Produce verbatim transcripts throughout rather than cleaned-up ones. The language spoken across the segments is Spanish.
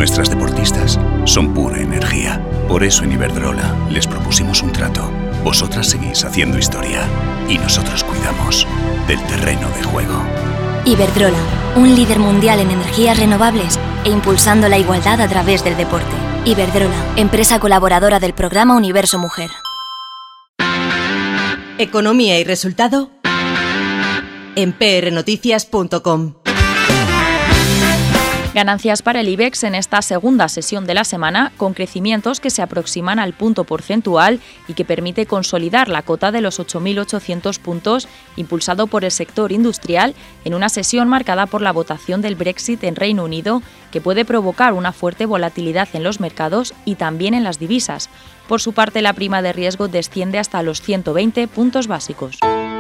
Nuestras deportistas son pura energía. Por eso en Iberdrola les propusimos un trato. Vosotras seguís haciendo historia y nosotros cuidamos del terreno de juego. Iberdrola, un líder mundial en energías renovables e impulsando la igualdad a través del deporte. Iberdrola, empresa colaboradora del programa Universo Mujer. Economía y resultado en p r noticias punto com. Ganancias para el IBEX en esta segunda sesión de la semana, con crecimientos que se aproximan al punto porcentual y que permite consolidar la cota de los ocho mil ochocientos puntos, impulsado por el sector industrial, en una sesión marcada por la votación del Brexit en Reino Unido, que puede provocar una fuerte volatilidad en los mercados y también en las divisas. Por su parte, la prima de riesgo desciende hasta los ciento veinte puntos básicos.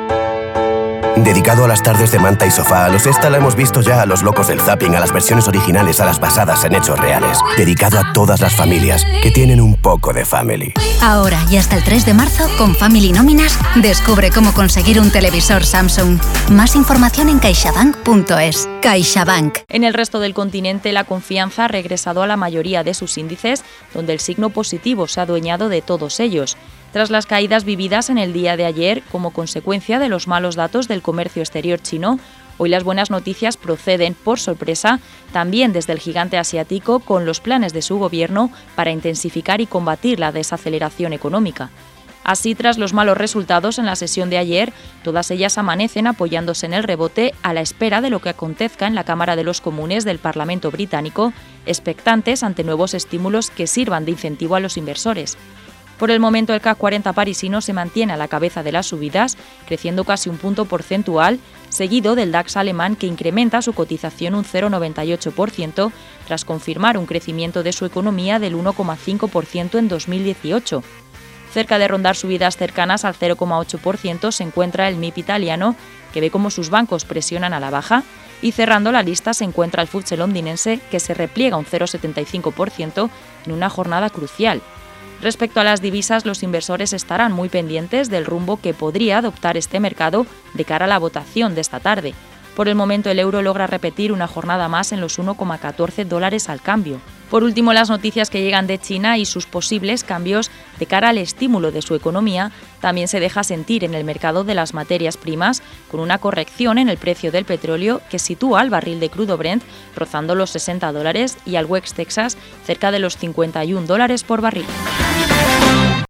Dedicado a las tardes de manta y sofá, a los esta la hemos visto ya, a los locos del zapping, a las versiones originales, a las basadas en hechos reales. Dedicado a todas las familias que tienen un poco de family. Ahora y hasta el tres de marzo, con Family Nóminas, descubre cómo conseguir un televisor Samsung. Más información en caixabank punto es. CaixaBank. En el resto del continente, la confianza ha regresado a la mayoría de sus índices, donde el signo positivo se ha adueñado de todos ellos. Tras las caídas vividas en el día de ayer como consecuencia de los malos datos del comercio exterior chino, hoy las buenas noticias proceden, por sorpresa, también desde el gigante asiático, con los planes de su gobierno para intensificar y combatir la desaceleración económica. Así, tras los malos resultados en la sesión de ayer, todas ellas amanecen apoyándose en el rebote a la espera de lo que acontezca en la Cámara de los Comunes del Parlamento británico, expectantes ante nuevos estímulos que sirvan de incentivo a los inversores. Por el momento, el C A C cuarenta parisino se mantiene a la cabeza de las subidas, creciendo casi un punto porcentual, seguido del DAX alemán, que incrementa su cotización un cero coma noventa y ocho por ciento tras confirmar un crecimiento de su economía del uno coma cinco por ciento en dos mil dieciocho. Cerca de rondar subidas cercanas al cero coma ocho por ciento se encuentra el M I P italiano, que ve cómo sus bancos presionan a la baja, y cerrando la lista se encuentra el F T S E londinense, que se repliega un cero coma setenta y cinco por ciento en una jornada crucial. Respecto a las divisas, los inversores estarán muy pendientes del rumbo que podría adoptar este mercado de cara a la votación de esta tarde. Por el momento, el euro logra repetir una jornada más en los uno coma catorce dólares al cambio. Por último, las noticias que llegan de China y sus posibles cambios de cara al estímulo de su economía también se deja sentir en el mercado de las materias primas, con una corrección en el precio del petróleo que sitúa al barril de crudo Brent rozando los sesenta dólares y al West Texas cerca de los cincuenta y un dólares por barril.